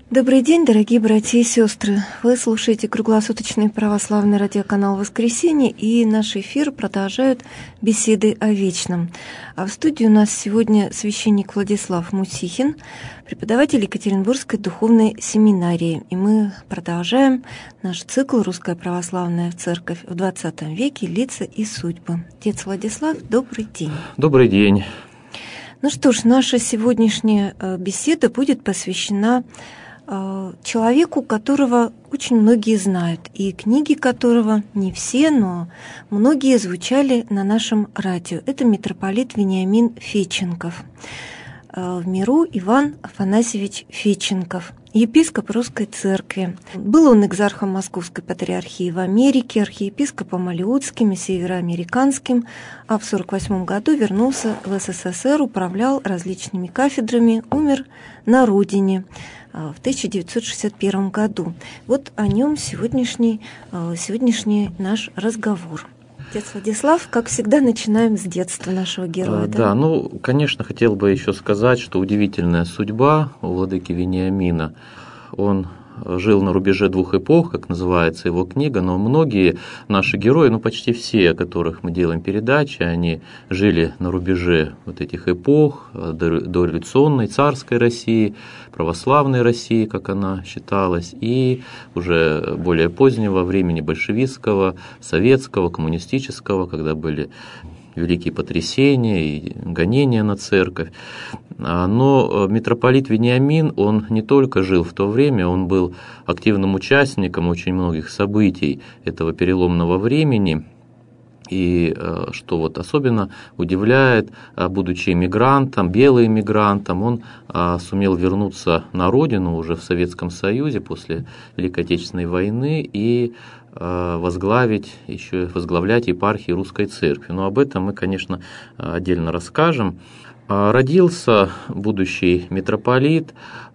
Добрый день, дорогие братья и сестры. Вы слушаете круглосуточный православный радиоканал «Воскресенье», и наш эфир продолжают беседы о вечном. А в студии у нас сегодня священник Владислав Мусихин, преподаватель Екатеринбургской духовной семинарии. И мы продолжаем наш цикл «Русская православная церковь в XX веке. Лица и судьбы». Отец Владислав, добрый день. Добрый день. Ну что ж, наша сегодняшняя беседа будет посвящена человеку, которого очень многие знают, и книги которого не все, но многие звучали на нашем радио. Это митрополит Вениамин Федченков. В миру Иван Афанасьевич Федченков, епископ Русской Церкви. Был он экзархом Московской Патриархии в Америке, архиепископом Алеутским и североамериканским, а в 1948 году вернулся в СССР, управлял различными кафедрами, умер на родине в 1961 году. Вот о нем сегодняшний наш разговор. Отец Владислав, как всегда, начинаем с детства нашего героя. Да, конечно, хотел бы еще сказать, что удивительная судьба у владыки Вениамина. Он жил на рубеже двух эпох, как называется его книга, но многие наши герои, почти все, о которых мы делаем передачи, они жили на рубеже вот этих эпох, дореволюционной, царской России, православной России, как она считалась, и уже более позднего времени большевистского, советского, коммунистического, когда были великие потрясения и гонения на церковь. Но митрополит Вениамин, он не только жил в то время, он был активным участником очень многих событий этого переломного времени. И что особенно удивляет, будучи эмигрантом, белым эмигрантом, он сумел вернуться на родину уже в Советском Союзе после Великой Отечественной войны и возглавлять епархии Русской Церкви. Но об этом мы, конечно, отдельно расскажем. Родился будущий митрополит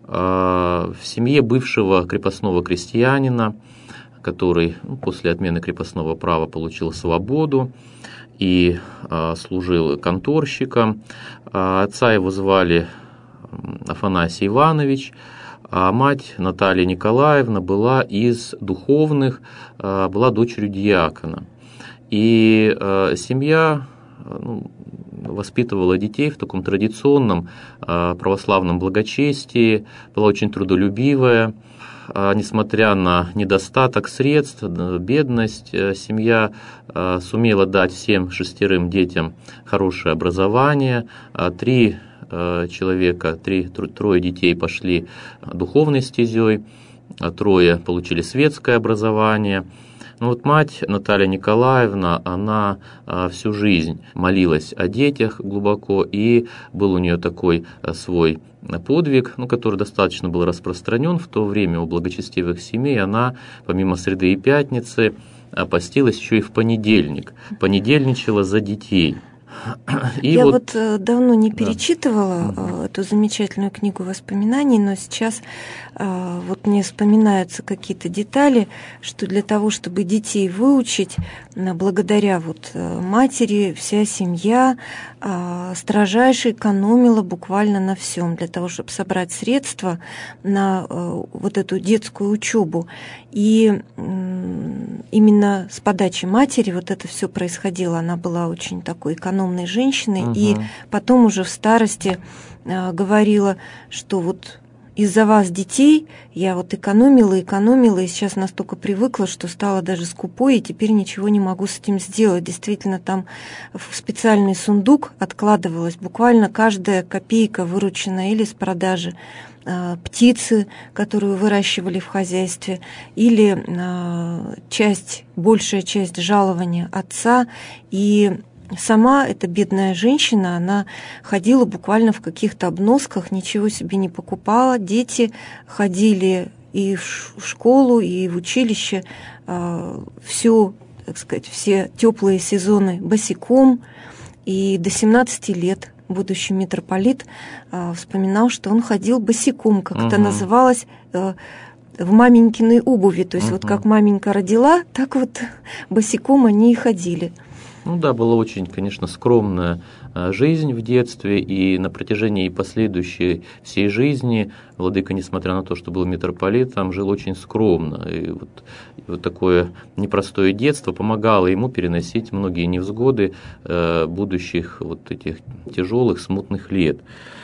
в семье бывшего крепостного крестьянина, который после отмены крепостного права получил свободу и служил конторщиком. Отца его звали Афанасий Иванович, а мать Наталья Николаевна была из духовных, была дочерью диакона. И семья воспитывала детей в таком традиционном православном благочестии, была очень трудолюбивая. Несмотря на недостаток средств, бедность, семья сумела дать всем 6 детям хорошее образование. 3 трое детей пошли духовной стезей, 3 получили светское образование. Мать Наталья Николаевна, она всю жизнь молилась о детях глубоко, и был у нее такой свой подвиг, который достаточно был распространен в то время у благочестивых семей. Она, помимо среды и пятницы, постилась еще и в понедельник, понедельничала за детей. Я давно не перечитывала эту замечательную книгу воспоминаний, но сейчас мне вспоминаются какие-то детали, что для того, чтобы детей выучить, благодаря матери, вся семья строжайше экономила буквально на всем, для того, чтобы собрать средства на эту детскую учебу. И именно с подачи матери это все происходило. Она была очень такой экономной женщиной, и потом уже в старости говорила, что из-за вас, детей, я экономила, и сейчас настолько привыкла, что стала даже скупой, и теперь ничего не могу с этим сделать. Действительно, там в специальный сундук откладывалась буквально каждая копейка, вырученная или с продажи птицы, которую выращивали в хозяйстве, или большая часть жалования отца. И сама эта бедная женщина, она ходила буквально в каких-то обносках, ничего себе не покупала. Дети ходили и в школу, и в училище, все теплые сезоны босиком. И до 17 лет будущий митрополит вспоминал, что он ходил босиком, как это называлось, в маменькиной обуви. То есть как маменька родила, так босиком они и ходили. Ну да, была очень, конечно, скромная жизнь в детстве, и на протяжении последующей всей жизни владыка, несмотря на то, что был митрополитом, жил очень скромно. И вот такое непростое детство помогало ему переносить многие невзгоды будущих вот этих тяжелых, смутных лет.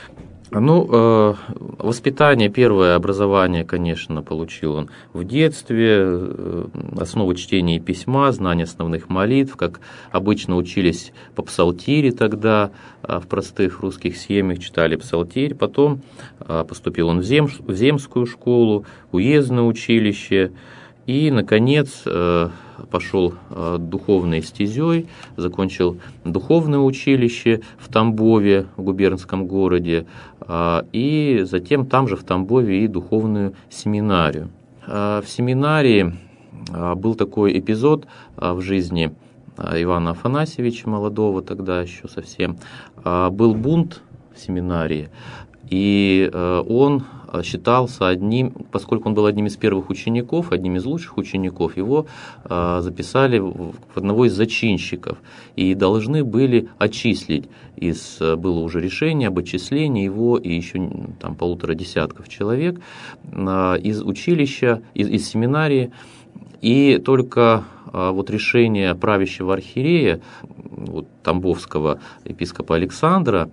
Ну, воспитание, первое образование, конечно, получил он в детстве, основы чтения и письма, знания основных молитв, как обычно учились по псалтире тогда, в простых русских семьях читали псалтирь, потом поступил он в земскую школу, уездное училище, и, наконец, пошел духовной стезей, закончил духовное училище в Тамбове, в губернском городе, и затем там же в Тамбове и духовную семинарию. В семинарии был такой эпизод в жизни Ивана Афанасьевича, молодого тогда еще совсем. Был бунт в семинарии, и он считался одним, поскольку он был одним из первых учеников, одним из лучших учеников, его записали в одного из зачинщиков и должны были отчислить. Было уже решение об отчислении его и еще там 1,5 десятка человек из училища, из семинарии. И только вот решение правящего архиерея, вот, тамбовского епископа Александра,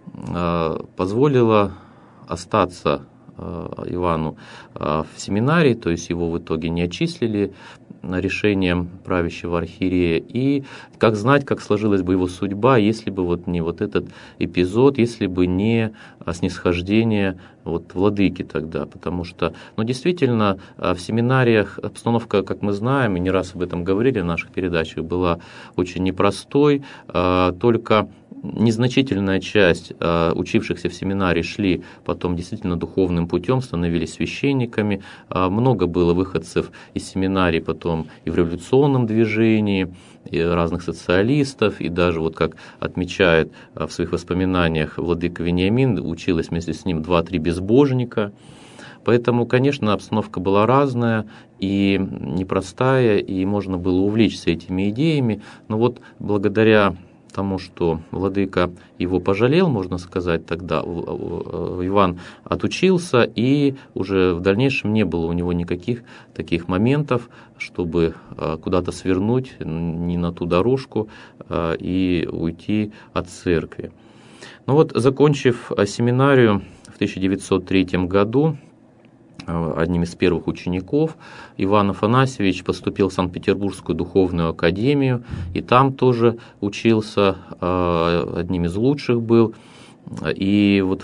позволило остаться Ивану в семинарии, то есть его в итоге не отчислили решением правящего архиерея. И как знать, как сложилась бы его судьба, если бы вот не вот этот эпизод, если бы не снисхождение вот владыки тогда. Потому что, ну, действительно, в семинариях обстановка, как мы знаем, и не раз об этом говорили в наших передачах, была очень непростой, только незначительная часть учившихся в семинарии шли потом действительно духовным путем, становились священниками. Много было выходцев из семинарии потом и в революционном движении, и разных социалистов, и даже, вот как отмечает в своих воспоминаниях владыка Вениамин, училось вместе с ним 2-3 безбожника. Поэтому, конечно, обстановка была разная и непростая, и можно было увлечься этими идеями, но вот благодаря тому, что владыка его пожалел, можно сказать, тогда Иван отучился, и уже в дальнейшем не было у него никаких таких моментов, чтобы куда-то свернуть не на ту дорожку и уйти от церкви. Ну вот, закончив семинарию в 1903 году, одним из первых учеников, Иван Афанасьевич поступил в Санкт-Петербургскую духовную академию, и там тоже учился, одним из лучших был. И вот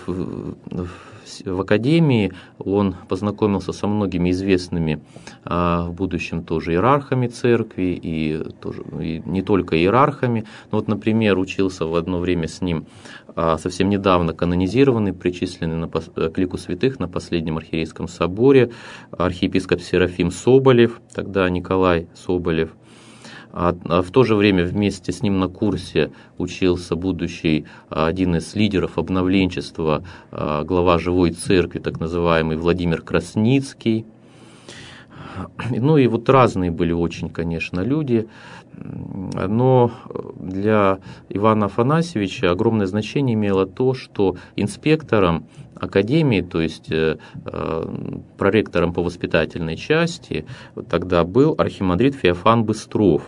в академии он познакомился со многими известными в будущем тоже иерархами церкви, и не только иерархами. Но вот, например, учился в одно время с ним совсем недавно канонизированный, причисленный к лику святых на последнем архиерейском соборе, архиепископ Серафим Соболев, тогда Николай Соболев. А в то же время вместе с ним на курсе учился будущий один из лидеров обновленчества, глава Живой Церкви, так называемый Владимир Красницкий. Ну и вот разные были очень, конечно, люди, но для Ивана Афанасьевича огромное значение имело то, что инспектором академии, то есть проректором по воспитательной части, тогда был архимандрит Феофан Быстров,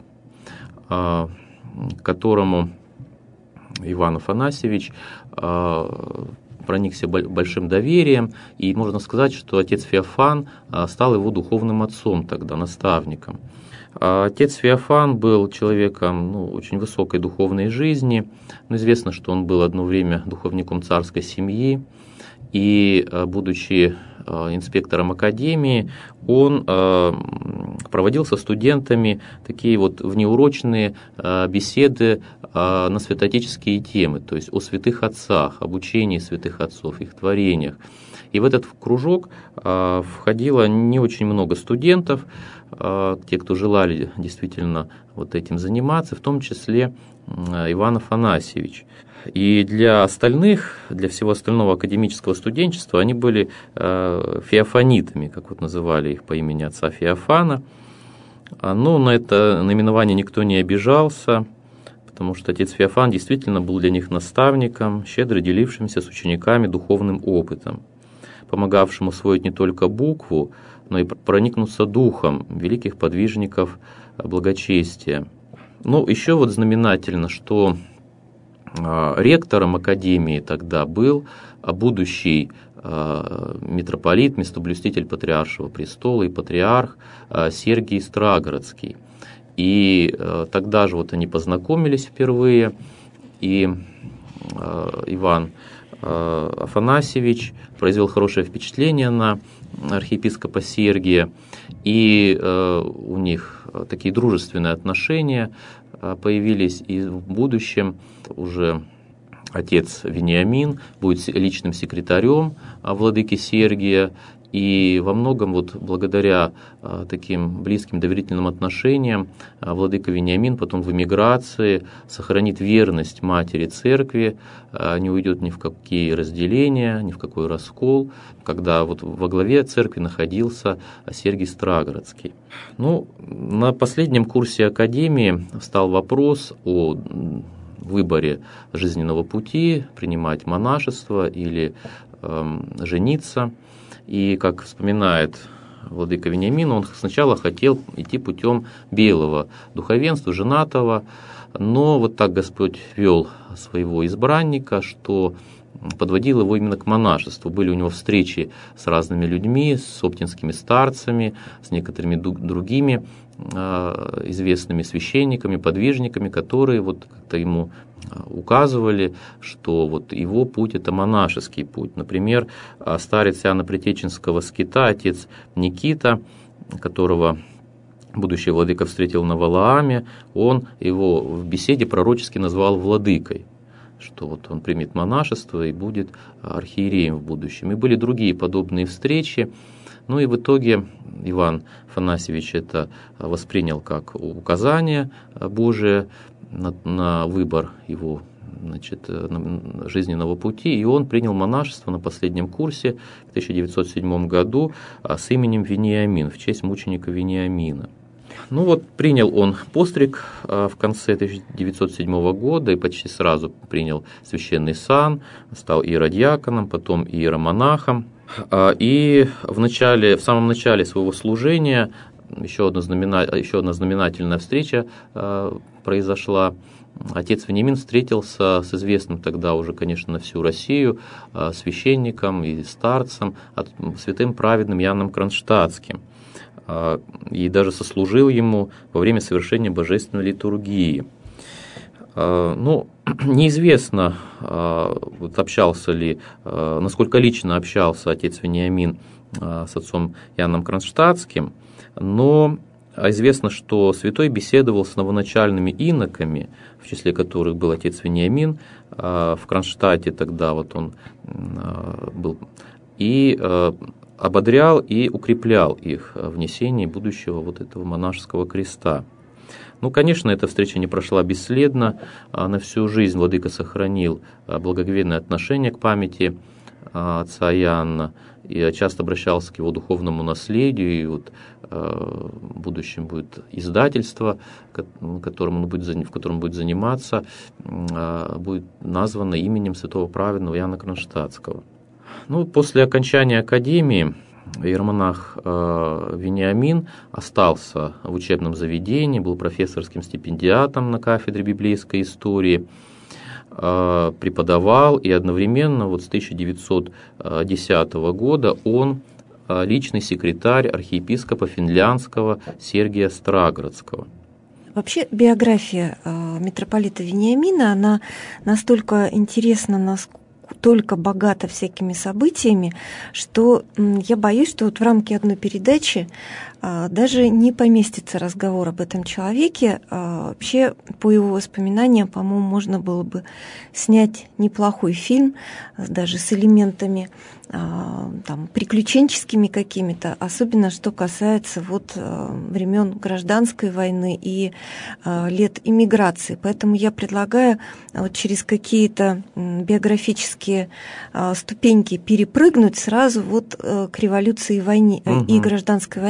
которому Иван Афанасьевич проникся большим доверием, и можно сказать, что отец Феофан стал его духовным отцом тогда, наставником. Отец Феофан был человеком очень высокой духовной жизни, но известно, что он был одно время духовником царской семьи, и, будучи инспектором академии, он проводил со студентами такие вот внеурочные беседы на святоотеческие темы, то есть о святых отцах, об учении святых отцов, их творениях. И в этот кружок входило не очень много студентов, те, кто желали действительно вот этим заниматься, в том числе Иван Афанасьевич. И для остальных, для всего остального академического студенчества они были феофанитами, как вот называли их по имени отца Феофана. Но на это наименование никто не обижался, потому что отец Феофан действительно был для них наставником, щедро делившимся с учениками духовным опытом, помогавшим усвоить не только букву, но и проникнуться духом великих подвижников благочестия. Ну, еще вот знаменательно, что ректором академии тогда был будущий митрополит, местоблюститель Патриаршего престола и патриарх Сергий Страгородский. И тогда же вот они познакомились впервые, и Иван Афанасьевич произвел хорошее впечатление на архиепископа Сергия, и у них такие дружественные отношения появились, и в будущем уже отец Вениамин будет личным секретарем владыки Сергия, и во многом вот благодаря таким близким доверительным отношениям владыка Вениамин потом в эмиграции сохранит верность матери церкви, не уйдет ни в какие разделения, ни в какой раскол, когда вот во главе церкви находился Сергий Страгородский. Ну, на последнем курсе академии встал вопрос о выборе жизненного пути, принимать монашество или жениться. И, как вспоминает владыка Вениамин, он сначала хотел идти путем белого духовенства, женатого, но вот так Господь вел своего избранника, что подводил его именно к монашеству. Были у него встречи с разными людьми, с оптинскими старцами, с некоторыми другими известными священниками, подвижниками, которые вот как-то ему указывали, что вот его путь – это монашеский путь. Например, старец Иоанна Притеченского скита, отец Никита, которого будущий владыка встретил на Валааме, он его в беседе пророчески назвал владыкой, что вот он примет монашество и будет архиереем в будущем. И были другие подобные встречи. Ну и в итоге Иван Афанасьевич это воспринял как указание Божие на выбор его, значит, жизненного пути, и он принял монашество на последнем курсе в 1907 году с именем Вениамин, в честь мученика Вениамина. Ну вот, принял он постриг в конце 1907 года и почти сразу принял священный сан, стал иеродиаконом, потом иеромонахом. И в самом начале своего служения еще одна знаменательная встреча произошла. Отец Вениамин встретился с известным тогда уже, конечно, на всю Россию священником и старцем, святым праведным Иоанном Кронштадтским, и даже сослужил ему во время совершения божественной литургии. Ну, неизвестно, общался ли, насколько лично общался отец Вениамин с отцом Иоанном Кронштадтским, но известно, что святой беседовал с новоначальными иноками, в числе которых был отец Вениамин, в Кронштадте тогда вот он был, и ободрял и укреплял их в несении будущего вот этого монашеского креста. Ну, конечно, эта встреча не прошла бесследно. На всю жизнь владыка сохранил благоговейное отношение к памяти отца Иоанна и часто обращался к его духовному наследию. И вот в будущем будет издательство, в котором он будет заниматься, будет названо именем святого праведного Иоанна Кронштадтского. Ну, после окончания академии иеромонах Вениамин остался в учебном заведении, был профессорским стипендиатом на кафедре библейской истории, преподавал, и одновременно вот с 1910 года он личный секретарь архиепископа Финляндского Сергия Страгородского. Вообще биография митрополита Вениамина, она настолько интересна, настолько богата всякими событиями, что я боюсь, что вот в рамке одной передачи даже не поместится разговор об этом человеке. Вообще, по его воспоминаниям, по-моему, можно было бы снять неплохой фильм, даже с элементами там, приключенческими какими-то, особенно что касается вот времен гражданской войны и лет иммиграции. Поэтому я предлагаю вот через какие-то биографические ступеньки перепрыгнуть сразу вот к революции и войне, и гражданской войне, потому что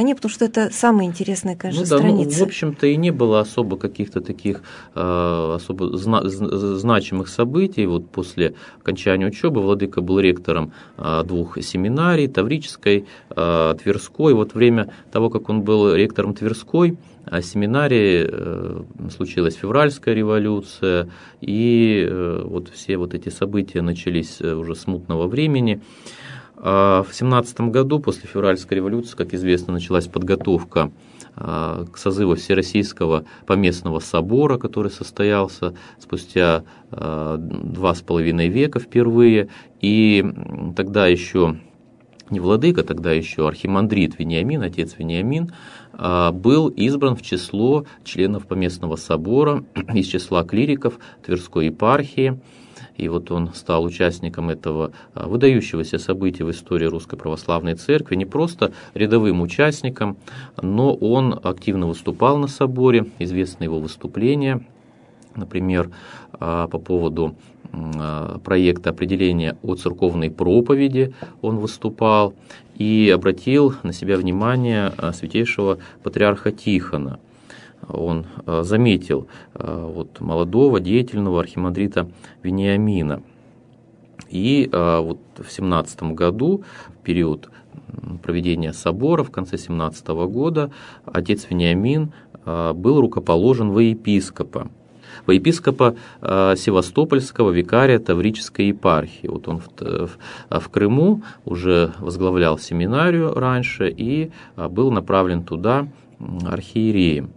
это самая интересная, конечно, страница. В общем-то, и не было особо каких-то таких особо значимых событий. Вот после окончания учебы владыка был ректором 2 семинарий, Таврической, Тверской. Вот время того, как он был ректором Тверской семинарии, случилась февральская революция, и вот все вот эти события начались уже с мутного времени. В 17 году, после февральской революции, как известно, началась подготовка к созыву Всероссийского поместного собора, который состоялся спустя 2,5 века впервые, и тогда еще не владыка, тогда еще архимандрит Вениамин, отец Вениамин, был избран в число членов поместного собора из числа клириков Тверской епархии. И вот он стал участником этого выдающегося события в истории Русской Православной Церкви, не просто рядовым участником, но он активно выступал на соборе, известны его выступления, например, по поводу проекта определения о церковной проповеди он выступал и обратил на себя внимание святейшего патриарха Тихона. Он заметил вот молодого, деятельного архимандрита Вениамина. И вот в 17 году, в период проведения собора, в конце 17 года, отец Вениамин был рукоположен во епископа Севастопольского викария Таврической епархии. Вот он в Крыму уже возглавлял семинарию раньше и был направлен туда архиереем.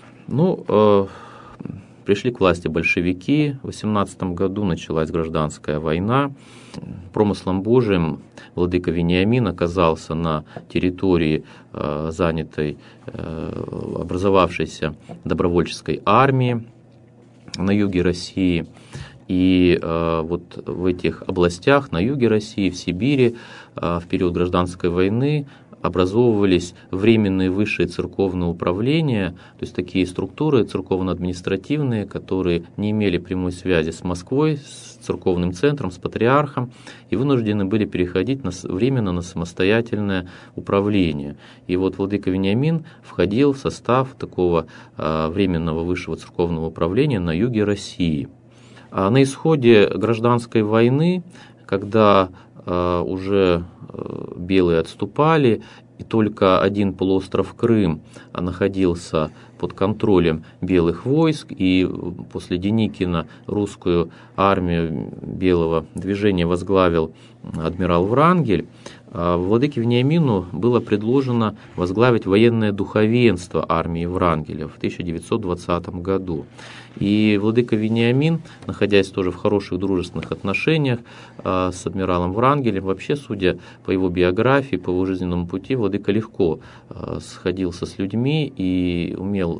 Пришли к власти большевики, в 18 году началась гражданская война. Промыслом Божиим владыка Вениамин оказался на территории, занятой образовавшейся добровольческой армии на юге России. И вот в этих областях, на юге России, в Сибири, в период гражданской войны образовывались временные высшие церковные управления, то есть такие структуры церковно-административные, которые не имели прямой связи с Москвой, с церковным центром, с патриархом, и вынуждены были переходить временно на самостоятельное управление. И вот владыка Вениамин входил в состав такого временного высшего церковного управления на юге России. А на исходе гражданской войны, когда уже белые отступали, и только один полуостров Крым находился под контролем белых войск, и после Деникина русскую армию белого движения возглавил адмирал Врангель, владыке Вениамину было предложено возглавить военное духовенство армии Врангеля в 1920 году. И владыка Вениамин, находясь тоже в хороших дружественных отношениях с адмиралом Врангелем, вообще, судя по его биографии, по его жизненному пути, владыка легко сходился с людьми и умел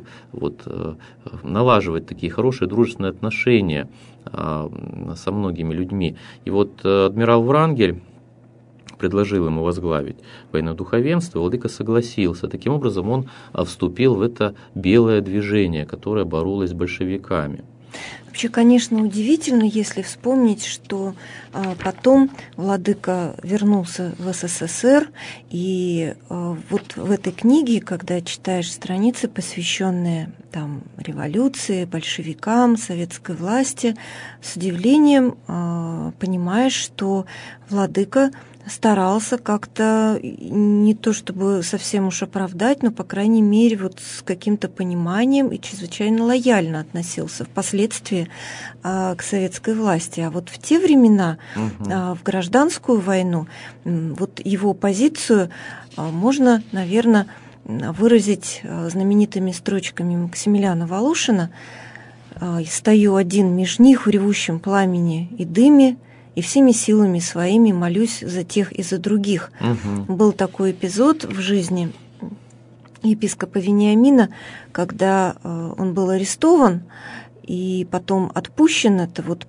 налаживать такие хорошие дружественные отношения со многими людьми. И вот адмирал Врангель предложил ему возглавить военное духовенство, владыка согласился. Таким образом, он вступил в это белое движение, которое боролось с большевиками. Вообще, конечно, удивительно, если вспомнить, что потом владыка вернулся в СССР, и вот в этой книге, когда читаешь страницы, посвященные там революции, большевикам, советской власти, с удивлением понимаешь, что владыка старался как-то не то чтобы совсем уж оправдать, но, по крайней мере, вот с каким-то пониманием и чрезвычайно лояльно относился впоследствии к советской власти. А вот в те времена, в гражданскую войну, вот его позицию можно, наверное, выразить знаменитыми строчками Максимилиана Волошина: «Стою один меж них в ревущем пламени и дыме, и всеми силами своими молюсь за тех и за других». Был такой эпизод в жизни епископа Вениамина, когда он был арестован и потом отпущен. Это вот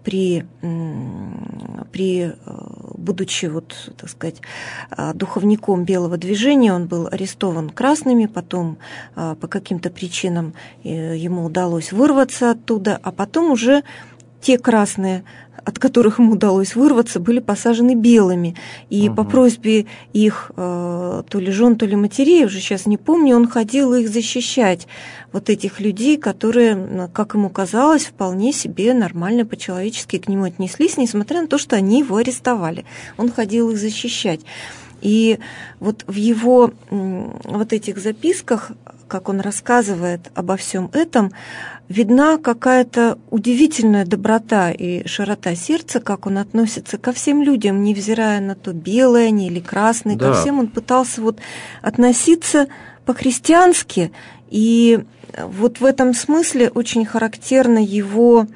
будучи, так сказать, духовником белого движения, он был арестован красными, потом по каким-то причинам ему удалось вырваться оттуда, а потом уже те красные от которых ему удалось вырваться, были посажены белыми. И по просьбе их то ли жен, то ли матерей, уже сейчас не помню, он ходил их защищать, вот этих людей, которые, как ему казалось, вполне себе нормально, по-человечески к нему отнеслись, несмотря на то, что они его арестовали. Он ходил их защищать. И вот в его вот этих записках, как он рассказывает обо всем этом, видна какая-то удивительная доброта и широта сердца, как он относится ко всем людям, невзирая на то, белые они или красные, ко всем он пытался вот относиться по-христиански. И вот в этом смысле очень характерна его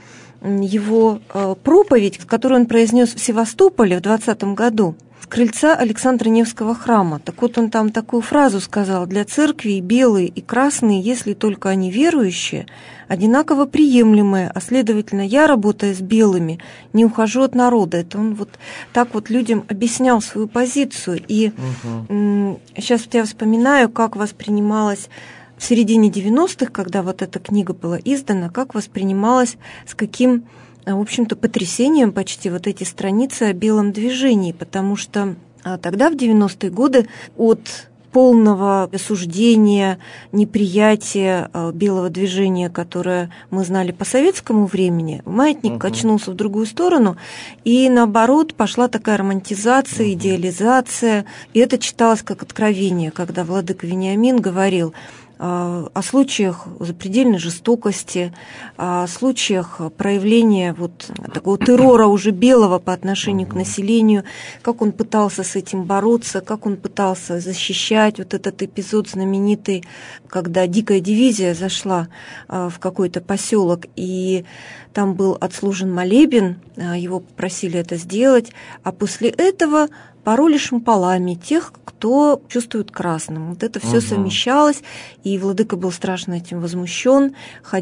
проповедь, которую он произнес в Севастополе в 2020 году. С крыльца Александра Невского храма. Так вот, он там такую фразу сказал: «Для церкви и белые, и красные, если только они верующие, одинаково приемлемые, а следовательно, я, работая с белыми, не ухожу от народа». Это он вот так вот людям объяснял свою позицию. И сейчас я вспоминаю, как воспринималась в середине 90-х, когда вот эта книга была издана, как воспринималась, с каким, в общем-то, потрясением почти вот эти страницы о белом движении, потому что тогда, в 90-е годы, от полного осуждения, неприятия белого движения, которое мы знали по советскому времени, маятник качнулся в другую сторону, и наоборот пошла такая романтизация, идеализация, и это читалось как откровение, когда владыка Вениамин говорил о случаях запредельной жестокости, о случаях проявления вот такого террора уже белого по отношению к населению, как он пытался с этим бороться, как он пытался защищать. Вот этот эпизод знаменитый, когда дикая дивизия зашла в какой-то поселок, и там был отслужен молебен, его попросили это сделать, а после этого пороли шампалами тех, кто чувствует красным. Вот это все совмещалось, и владыка был страшно этим возмущен,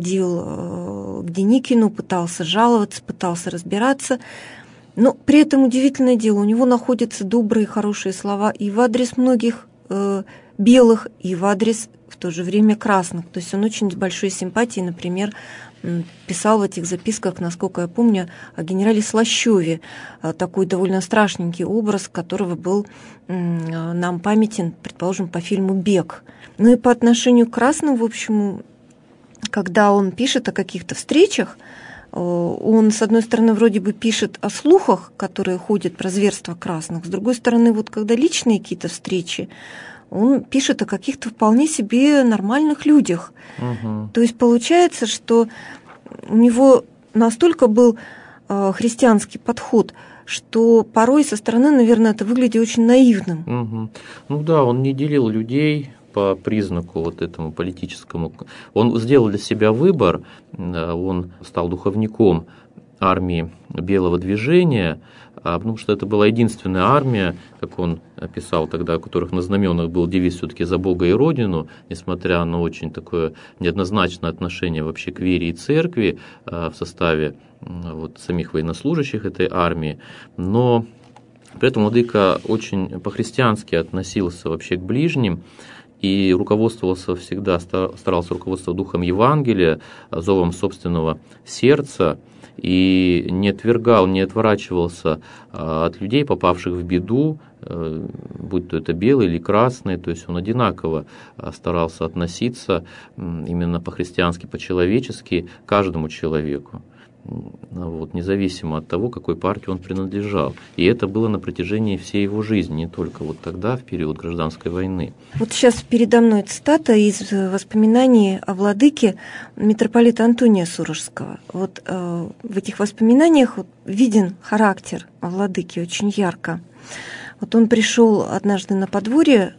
ходил к Деникину, пытался жаловаться, пытался разбираться. Но при этом удивительное дело, у него находятся добрые, хорошие слова и в адрес многих белых, и в адрес в то же время красных. То есть он очень с большой симпатией, например, писал в этих записках, насколько я помню, о генерале Слащеве, такой довольно страшненький образ, которого был нам памятен, предположим, по фильму «Бег». Ну и по отношению к красным, в общем, когда он пишет о каких-то встречах, он, с одной стороны, вроде бы пишет о слухах, которые ходят про зверство красных, с другой стороны, вот когда личные какие-то встречи, он пишет о каких-то вполне себе нормальных людях. То есть получается, что у него настолько был христианский подход, что порой со стороны, наверное, это выглядит очень наивным. Ну да, он не делил людей по признаку вот этому политическому. Он сделал для себя выбор, он стал духовником армии белого движения, потому что это была единственная армия, как он писал тогда, у которых на знаменах был девиз все-таки «За Бога и Родину», несмотря на очень такое неоднозначное отношение вообще к вере и церкви в составе вот самих военнослужащих этой армии, но при этом владыка очень по-христиански относился вообще к ближним и руководствовался всегда, старался руководствоваться духом Евангелия, зовом собственного сердца, и не отвергал, не отворачивался от людей, попавших в беду, будь то это белые или красные, то есть он одинаково старался относиться именно по-христиански, по-человечески к каждому человеку, вот, независимо от того, какой партии он принадлежал. И это было на протяжении всей его жизни, не только вот тогда, в период гражданской войны. Вот сейчас передо мной цитата из воспоминаний о владыке митрополита Антония Сурожского. Вот в этих воспоминаниях виден характер владыки очень ярко. Вот он пришел однажды на подворье,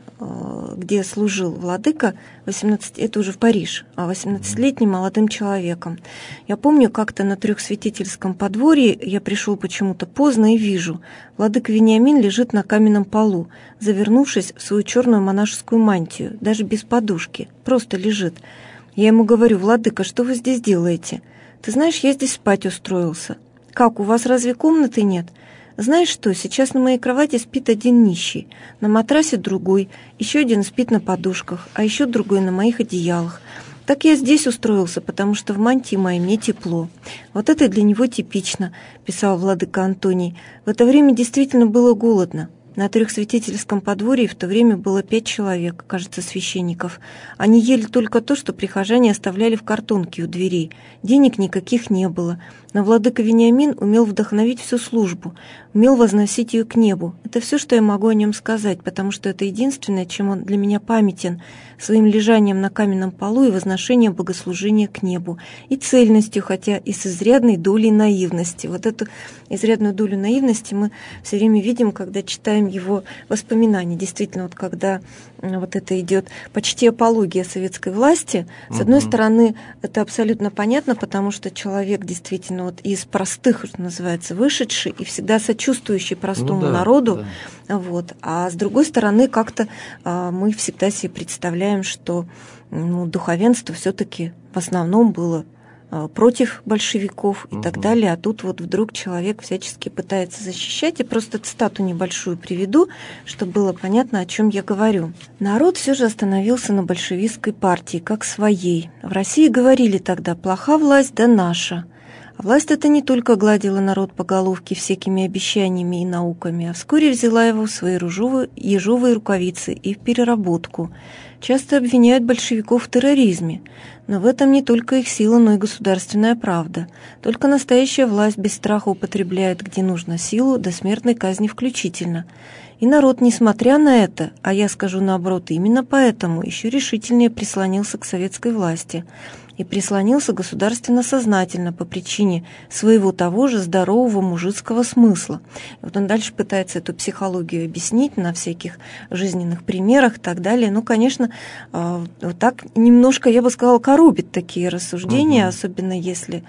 где служил владыка, 18, это уже в Париж, 18-летним молодым человеком. Я помню, как-то на Трехсвятительском подворье я пришел почему-то поздно и вижу, владыка Вениамин лежит на каменном полу, завернувшись в свою черную монашескую мантию, даже без подушки, просто лежит. Я ему говорю: «Владыка, что вы здесь делаете? Ты знаешь, я здесь спать устроился». «Как, у вас разве комнаты нет?» «Знаешь что, сейчас на моей кровати спит один нищий, на матрасе другой, еще один спит на подушках, а еще другой на моих одеялах. Так я здесь устроился, потому что в мантии моей мне тепло. Вот это для него типично, писал владыка Антоний. В это время действительно было голодно. На Трехсвятительском подворье в то время было 5 человек, кажется, священников. Они ели только то, что прихожане оставляли в картонке у дверей. Денег никаких не было. Но владыка Вениамин умел вдохновить всю службу, умел возносить ее к небу. Это все, что я могу о нем сказать, потому что это единственное, чем он для меня памятен, своим лежанием на каменном полу и возношением богослужения к небу, и цельностью, хотя и с изрядной долей наивности. Вот эту изрядную долю наивности мы все время видим, когда читаем его воспоминания. Действительно, вот когда вот это идет почти апология советской власти, с одной стороны, это абсолютно понятно, потому что человек действительно вот из простых, что называется, вышедший и всегда сочувствующий простому народу. Да. Вот. А с другой стороны, как-то мы всегда себе представляем, что духовенство все-таки в основном было против большевиков и так далее, а тут вот вдруг человек всячески пытается защищать. И просто цитату небольшую приведу, чтобы было понятно, о чем я говорю. Народ все же остановился на большевистской партии, как своей. В России говорили тогда: плоха власть, да наша. А власть эта не только гладила народ по головке всякими обещаниями и науками, а вскоре взяла его в свои ежовые рукавицы и в переработку. Часто обвиняют большевиков в терроризме, но в этом не только их сила, но и государственная правда. Только настоящая власть без страха употребляет, где нужно, силу, до смертной казни включительно. И народ, несмотря на это, а я скажу наоборот, именно поэтому, еще решительнее прислонился к советской власти. И прислонился государственно-сознательно по причине своего того же здорового мужицкого смысла. И вот он дальше пытается эту психологию объяснить на всяких жизненных примерах и так далее. Ну, конечно, вот так немножко, я бы сказала, коробит такие рассуждения, особенно если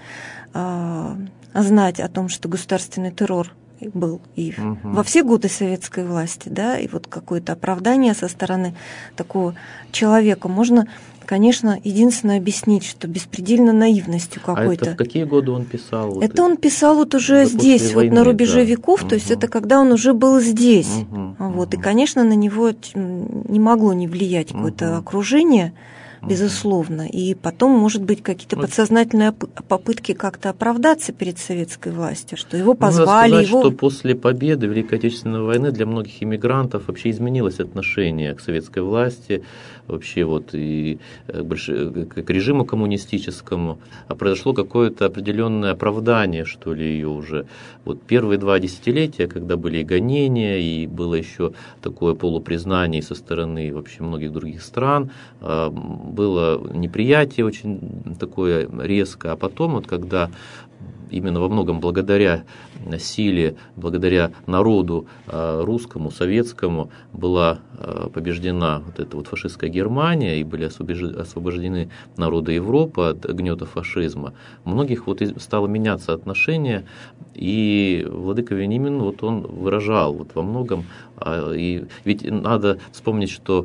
знать о том, что государственный террор был и во все годы советской власти, да, и вот какое-то оправдание со стороны такого человека можно, конечно, единственное объяснить, что беспредельно наивностью какой-то. А это в какие годы он писал? Это он писал вот уже здесь, вот на рубеже веков, то есть это когда он уже был здесь. Вот, и, конечно, на него не могло не влиять какое-то окружение, безусловно, и потом, может быть, какие-то подсознательные попытки как-то оправдаться перед советской властью, что его позвали. Надо сказать, что после победы Великой Отечественной войны для многих иммигрантов вообще изменилось отношение к советской власти, вообще вот и к режиму коммунистическому, а произошло какое-то определенное оправдание, что ли, ее уже. Вот первые 2 десятилетия, когда были и гонения, и было еще такое полупризнание со стороны вообще многих других стран, было неприятие очень такое резкое, а потом, вот когда именно во многом благодаря силе, благодаря народу русскому, советскому была побеждена вот эта вот фашистская Германия и были освобождены народы Европы от гнета фашизма, у многих вот стало меняться отношение, и владыка Вениамин вот он выражал вот во многом, и ведь надо вспомнить, что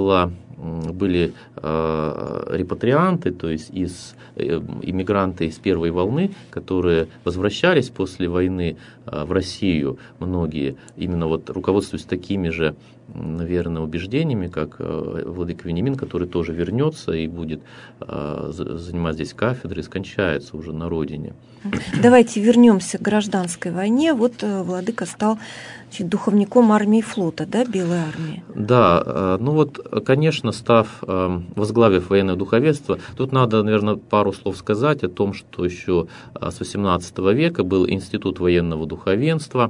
были репатрианты, то есть иммигранты из первой волны, которые возвращались после войны в Россию, многие, именно вот руководствуясь такими же, наверное, убеждениями, как владыка Вениамин, который тоже вернется и будет занимать здесь кафедры и скончается уже на родине. Давайте вернемся к гражданской войне. Вот владыка стал духовником армии и флота, да, Белой армии? Да, ну вот, конечно, возглавив военное духовенство, тут надо, наверное, пару слов сказать о том, что еще с XVIII века был институт военного духовенства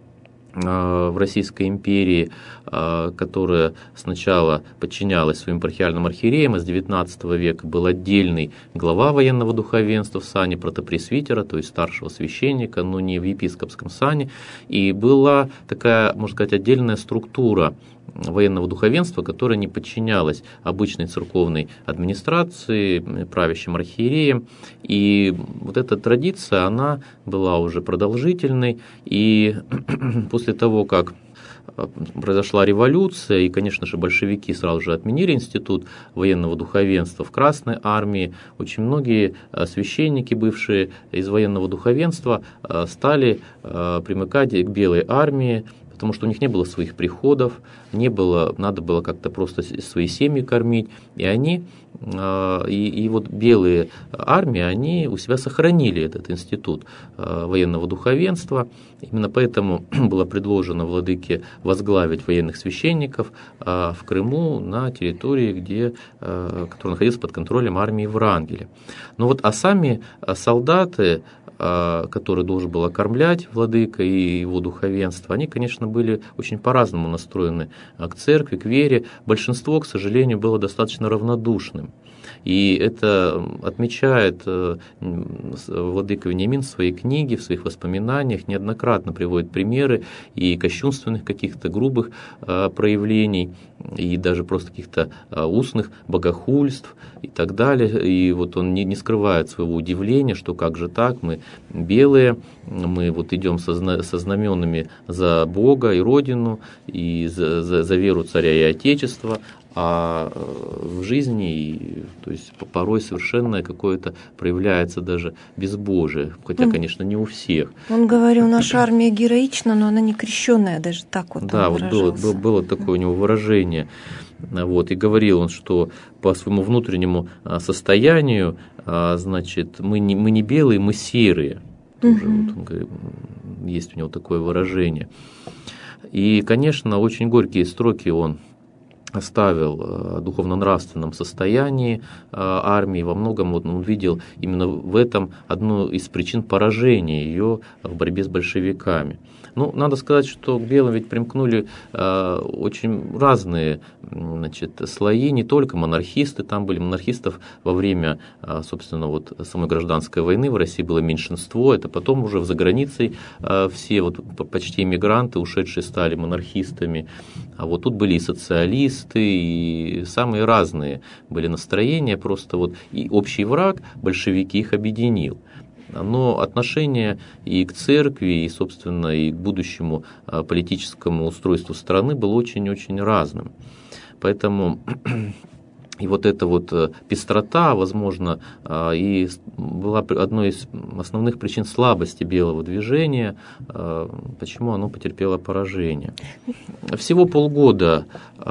в Российской империи, которая сначала подчинялась своим епархиальным архиереям, а с XIX века был отдельный глава военного духовенства в сане протопресвитера, то есть старшего священника, но не в епископском сане, и была такая, можно сказать, отдельная структура военного духовенства, которая не подчинялась обычной церковной администрации, правящим архиереям. И вот эта традиция, она была уже продолжительной. И после того, как произошла революция, и, конечно же, большевики сразу же отменили институт военного духовенства в Красной армии, очень многие священники, бывшие из военного духовенства, стали примыкать к Белой армии, потому что у них не было своих приходов, надо было как-то просто свои семьи кормить, и они, и вот белые армии, они у себя сохранили этот институт военного духовенства. Именно поэтому было предложено владыке возглавить военных священников в Крыму на территории, которая находилась под контролем армии Врангеля. Но вот, а сами солдаты, которые должен был окормлять владыка и его духовенство, они, конечно, были очень по-разному настроены к церкви, к вере. Большинство, к сожалению, было достаточно равнодушным. И это отмечает владыка Вениамин в своей книге, в своих воспоминаниях, неоднократно приводит примеры и кощунственных каких-то грубых проявлений, и даже просто каких-то устных богохульств и так далее. И вот он не скрывает своего удивления, что как же так, мы белые, мы вот идем со знаменами за Бога и Родину, и за веру царя и Отечества, а в жизни, то есть порой совершенно какое-то проявляется даже безбожие, хотя, конечно, не у всех. Он говорил, наша армия героична, но она не крещенная, даже так вот. Да, вот было такое у него выражение. Вот, и говорил он, что по своему внутреннему состоянию, значит, мы не белые, мы серые. Тоже, вот, он говорит, есть у него такое выражение. И, конечно, очень горькие строки он оставил о духовно-нравственном состоянии армии. Во многом вот он видел именно в этом одну из причин поражения ее в борьбе с большевиками. Ну, надо сказать, что к белым ведь примкнули очень разные, значит, слои, не только монархисты, там были монархистов во время, собственно, вот самой гражданской войны в России было меньшинство, это потом уже за границей все вот почти эмигранты, ушедшие, стали монархистами, а вот тут были и социалисты, и самые разные были настроения, просто вот и общий враг, большевики, их объединил. Но отношение и к церкви, и, собственно, и к будущему политическому устройству страны было очень-очень разным. Поэтому и вот эта вот пестрота, возможно, и была одной из основных причин слабости белого движения, почему оно потерпело поражение. Всего полгода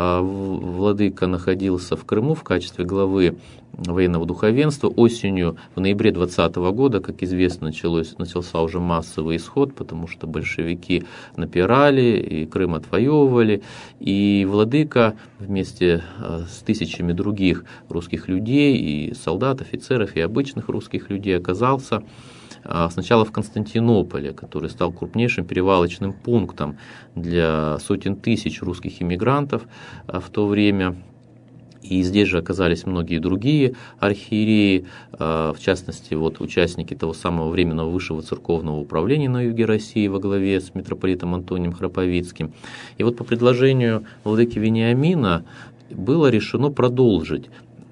владыка находился в Крыму в качестве главы военного духовенства. Осенью, в ноябре 2020 года, как известно, начался уже массовый исход, потому что большевики напирали, и Крым отвоевывали, и владыка вместе с тысячами других русских людей, и солдат, офицеров, и обычных русских людей оказался сначала в Константинополе, который стал крупнейшим перевалочным пунктом для сотен тысяч русских иммигрантов в то время. И здесь же оказались многие другие архиереи, в частности, вот участники того самого Временного Высшего Церковного Управления на юге России во главе с митрополитом Антонием Храповицким. И вот по предложению владыки Вениамина было решено продолжить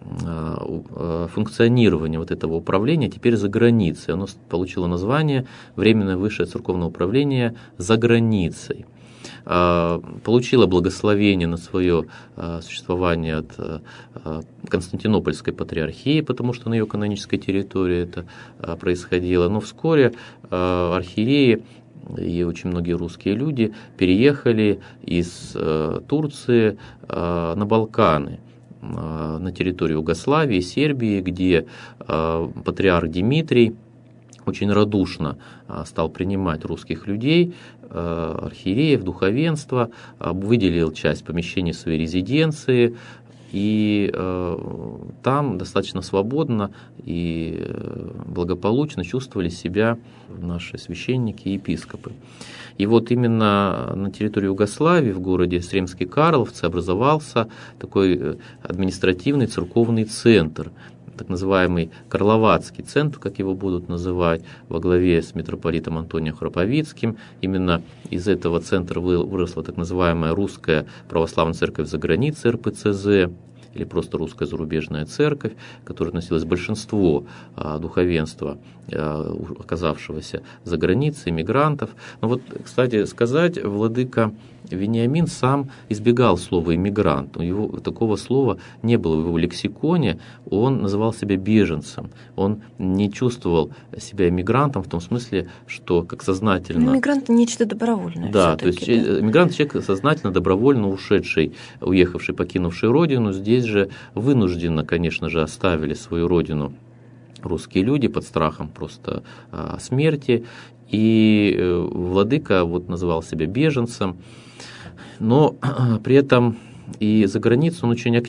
функционирование вот этого управления теперь за границей. Оно получило название Временное Высшее Церковное Управление за границей. Получила благословение на свое существование от Константинопольской патриархии, потому что на ее канонической территории это происходило. Но вскоре архиереи и очень многие русские люди переехали из Турции на Балканы, на территорию Югославии, Сербии, где патриарх Димитрий очень радушно стал принимать русских людей, архиереев, духовенство, выделил часть помещений своей резиденции, и там достаточно свободно и благополучно чувствовали себя наши священники и епископы. И вот именно на территории Югославии, в городе Сремские Карловцы, образовался такой административный церковный центр, так называемый Карловацкий центр, как его будут называть, во главе с митрополитом Антонием Храповицким. Именно из этого центра выросла так называемая Русская Православная Церковь за границей, РПЦЗ, или просто Русская Зарубежная Церковь, которой относилось большинство духовенства, оказавшегося за границей, мигрантов. Но вот, кстати сказать, владыка Вениамин сам избегал слова «иммигрант». Такого слова не было в его лексиконе, он называл себя беженцем. Он не чувствовал себя иммигрантом в том смысле, что как сознательно... Иммигрант – нечто добровольное. Да, то есть иммигрант – человек сознательно, добровольно ушедший, уехавший, покинувший родину. Здесь же вынужденно, конечно же, оставили свою родину русские люди под страхом просто смерти. И владыка называл себя беженцем, но при этом и за границу он очень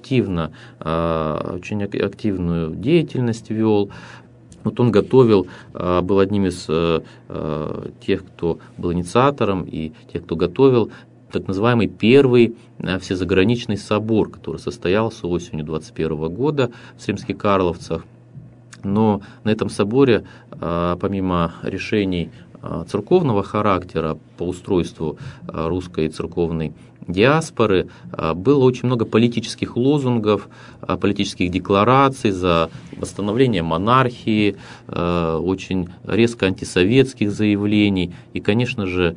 активную деятельность вел. Он готовил, был одним из тех, кто был инициатором и тех, кто готовил так называемый первый всезаграничный собор, который состоялся осенью 21 года в Сремских-Карловцах. Но на этом соборе, помимо решений церковного характера по устройству русской церковной диаспоры, было очень много политических лозунгов, политических деклараций за восстановление монархии, очень резко антисоветских заявлений. И, конечно же,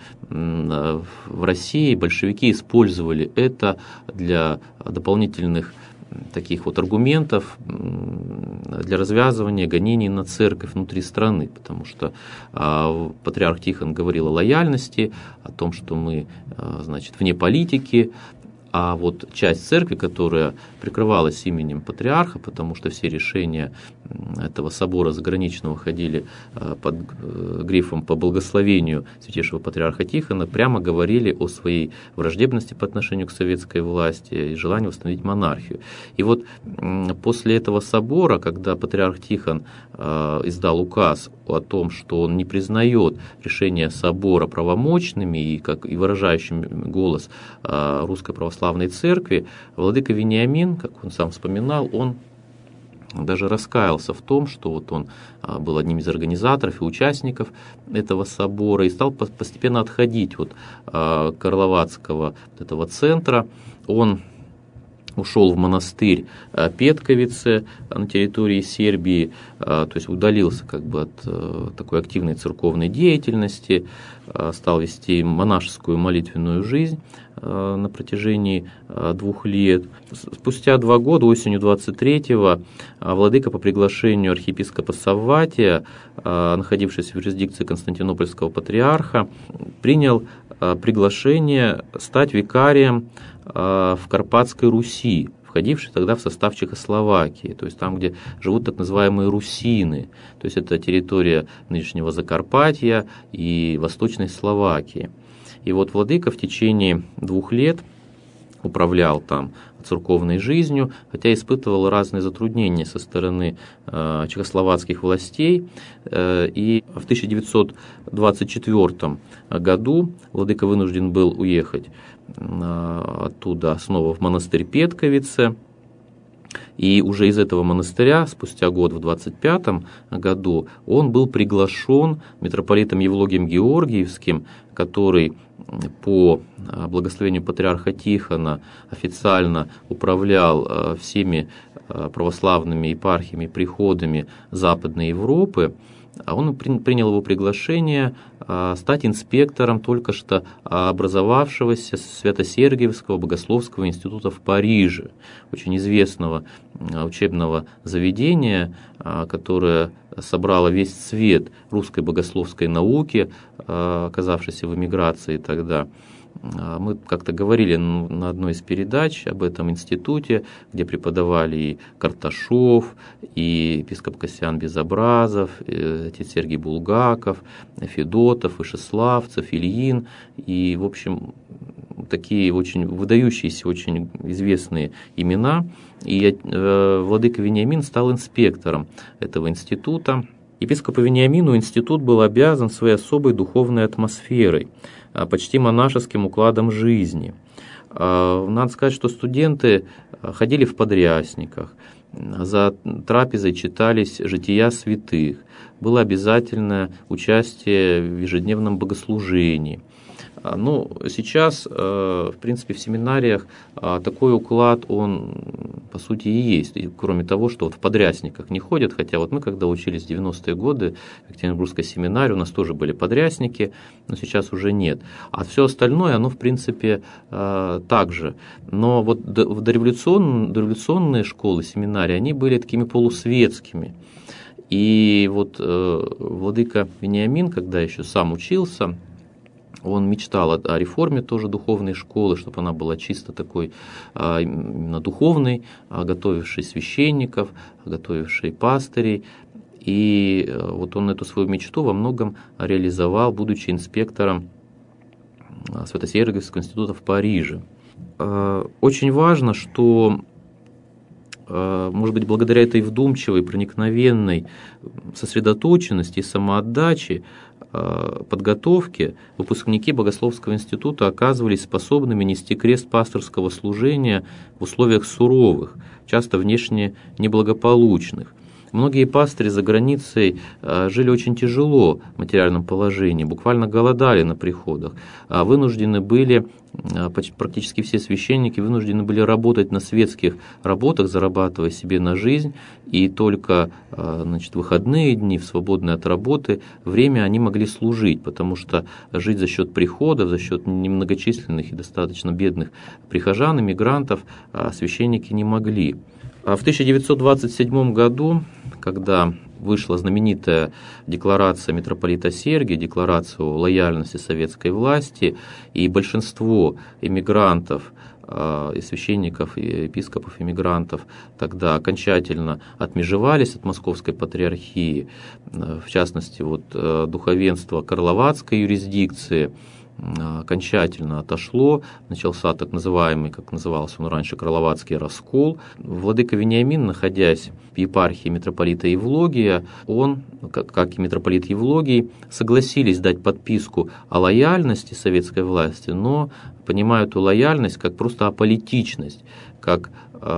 в России большевики использовали это для дополнительных таких аргументов для развязывания гонений на церковь внутри страны, потому что патриарх Тихон говорил о лояльности, о том, что мы, вне политики, а часть церкви, которая прикрывалась именем патриарха, потому что все решения этого собора заграничного ходили под грифом по благословению святейшего патриарха Тихона, прямо говорили о своей враждебности по отношению к советской власти и желании восстановить монархию. И после этого собора, когда патриарх Тихон издал указ о том, что он не признает решения собора правомочными и выражающими голос Русской Православной Церкви, владыка Вениамин, как он сам вспоминал, он даже раскаялся в том, что он был одним из организаторов и участников этого собора и стал постепенно отходить от Карловацкого этого центра. Он ушел в монастырь Петковице на территории Сербии, то есть удалился от такой активной церковной деятельности, стал вести монашескую молитвенную жизнь на протяжении 2 лет. Спустя 2 года, осенью 23-го, владыка по приглашению архиепископа Савватия, находившийся в юрисдикции Константинопольского патриарха, принял приглашение стать викарием в Карпатской Руси, входившей тогда в состав Чехословакии, то есть там, где живут так называемые русины, то есть это территория нынешнего Закарпатья и Восточной Словакии. И владыка в течение 2 лет управлял там церковной жизнью, хотя испытывал разные затруднения со стороны чехословацких властей. И в 1924 году владыка вынужден был уехать оттуда снова в монастырь Петковице. И уже из этого монастыря, спустя год, в 1925 году, он был приглашен митрополитом Евлогием Георгиевским, который по благословению патриарха Тихона официально управлял всеми православными епархиями, приходами Западной Европы. Он принял его приглашение стать инспектором только что образовавшегося Свято-Сергиевского богословского института в Париже, очень известного учебного заведения, которое собрало весь цвет русской богословской науки, оказавшейся в эмиграции тогда. Мы как-то говорили на одной из передач об этом институте, где преподавали и Карташов, и епископ Кассиан Безобразов, отец Сергий Булгаков, Федотов, Вышеславцев, Ильин, и, в общем, такие очень выдающиеся, очень известные имена. И владыка Вениамин стал инспектором этого института. Епископу Вениамину институт был обязан своей особой духовной атмосферой, почти монашеским укладом жизни. Надо сказать, что студенты ходили в подрясниках, за трапезой читались жития святых, было обязательное участие в ежедневном богослужении. Но сейчас, в принципе, в семинариях такой уклад, он, по сути, и есть. И кроме того, что вот в подрясниках не ходят, хотя вот мы, когда учились в 90-е годы в Екатеринбургской семинарии, у нас тоже были подрясники, но сейчас уже нет. А все остальное, оно, в принципе, так же. Но вот дореволюционные школы, семинарии, они были такими полусветскими. И вот владыка Вениамин, когда еще сам учился, он мечтал о реформе тоже духовной школы, чтобы она была чисто такой именно духовной, готовившей священников, готовившей пастырей. И вот он эту свою мечту во многом реализовал, будучи инспектором Свято-Сергиевского института в Париже. Очень важно, что, может быть, благодаря этой вдумчивой, проникновенной сосредоточенности и самоотдаче, подготовки, выпускники Богословского института оказывались способными нести крест пасторского служения в условиях суровых, часто внешне неблагополучных. Многие пастыри за границей жили очень тяжело в материальном положении, буквально голодали на приходах, вынуждены были, практически все священники вынуждены были работать на светских работах, зарабатывая себе на жизнь, и только выходные дни, в свободное от работы время они могли служить, потому что жить за счет приходов, за счет немногочисленных и достаточно бедных прихожан, иммигрантов священники не могли. В 1927 году, когда вышла знаменитая декларация митрополита Сергия, декларация о лояльности советской власти, и большинство эмигрантов, и священников, и епископов, эмигрантов тогда окончательно отмежевались от Московской патриархии, в частности, духовенство карловацкой юрисдикции окончательно отошло, начался так называемый, как назывался он раньше, Карловацкий раскол. Владыка Вениамин, находясь в епархии митрополита Евлогия, он, как и митрополит Евлогий, согласились дать подписку о лояльности советской власти, но понимают эту лояльность как просто аполитичность, как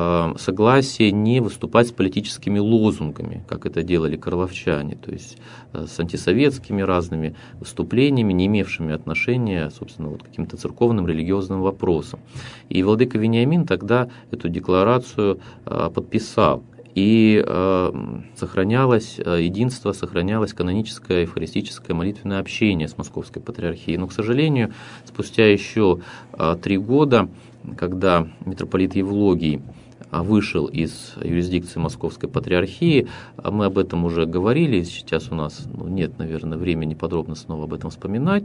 согласие не выступать с политическими лозунгами, как это делали карловчане, то есть с антисоветскими разными выступлениями, не имевшими отношения, собственно, к каким-то церковным, религиозным вопросам. И владыка Вениамин тогда эту декларацию подписал. И сохранялось единство, сохранялось каноническое эвхаристическое молитвенное общение с Московской патриархией. Но, к сожалению, спустя еще 3 года, когда митрополит Евлогий вышел из юрисдикции Московской патриархии, мы об этом уже говорили, сейчас у нас нет, наверное, времени подробно снова об этом вспоминать,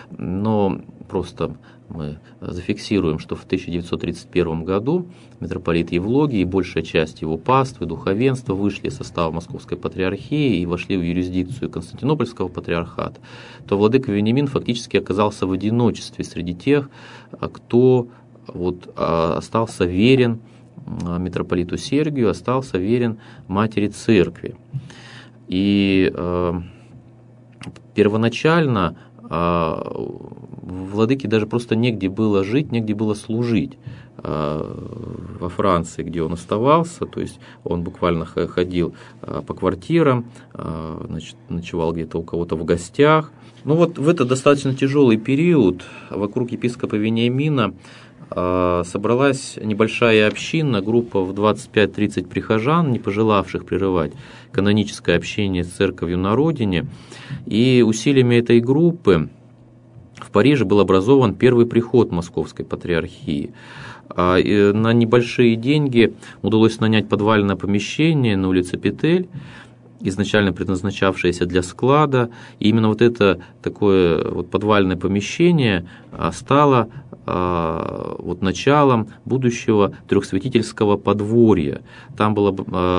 но просто мы зафиксируем, что в 1931 году митрополит Евлогий и большая часть его паствы, духовенства вышли из состава Московской патриархии и вошли в юрисдикцию Константинопольского патриархата, то владыка Вениамин фактически оказался в одиночестве среди тех, кто остался верен митрополиту Сергию, остался верен матери церкви. И первоначально владыке даже просто негде было жить, негде было служить. Во Франции, где он оставался, то есть он буквально ходил по квартирам, ночевал где-то у кого-то в гостях. В этот достаточно тяжелый период вокруг епископа Вениамина собралась небольшая община, группа в 25-30 прихожан, не пожелавших прерывать каноническое общение с церковью на родине. И усилиями этой группы в Париже был образован первый приход Московской патриархии. На небольшие деньги удалось нанять подвальное помещение на улице Петель, изначально предназначавшееся для склада. И именно это такое подвальное помещение стало началом будущего трехсвятительского подворья. Там был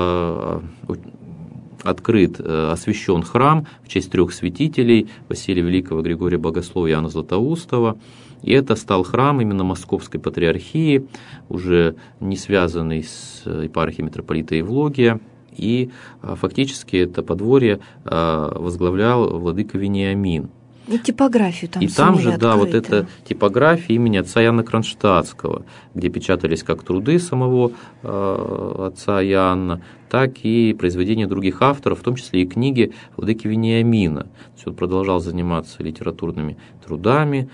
освящен храм в честь 3 святителей Василия Великого, Григория Богослова и Иоанна Златоустова. И это стал храм именно Московской патриархии, уже не связанный с епархией митрополита Евлогия. И фактически это подворье возглавлял владыка Вениамин. И типографию там. И там же, это типография имени отца Иоанна Кронштадтского, где печатались как труды самого отца Иоанна, так и произведения других авторов, в том числе и книги владыки Вениамина. То есть он продолжал заниматься литературными трудами,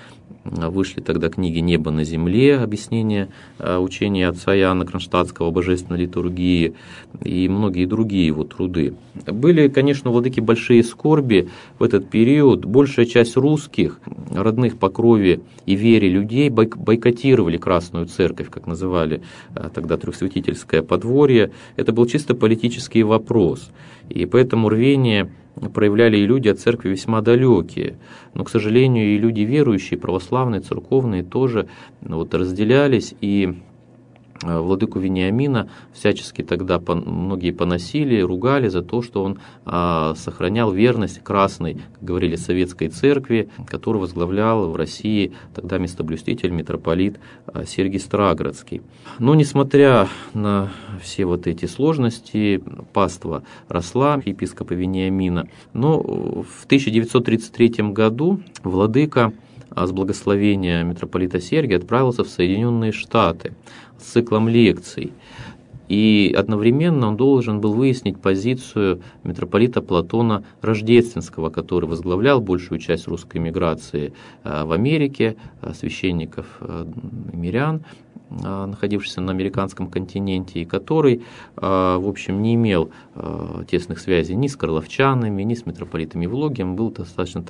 Вышли тогда книги «Небо на земле», объяснение учения отца Иоанна Кронштадтского о божественной литургии и многие другие его труды. Были, конечно, у владыки большие скорби в этот период. Большая часть русских, родных по крови и вере людей, бойкотировали Красную Церковь, как называли тогда Трехсвятительское подворье. Это был чисто политический вопрос. И поэтому рвение проявляли и люди от церкви весьма далекие. Но, к сожалению, и люди верующие, православные, церковные тоже разделялись, и владыку Вениамина всячески тогда многие поносили, ругали за то, что он сохранял верность красной, как говорили, советской церкви, которую возглавлял в России тогда местоблюститель митрополит Сергий Староградский. Но, несмотря на все вот эти сложности, паства росла епископа Вениамина. Но в 1933 году владыка с благословения митрополита Сергия отправился в Соединенные Штаты с циклом лекций. И одновременно он должен был выяснить позицию митрополита Платона Рождественского, который возглавлял большую часть русской миграции в Америке, священников мирян, находившихся на американском континенте, и который, в общем, не имел тесных связей ни с карловчанами, ни с митрополитом Евлогием, был достаточно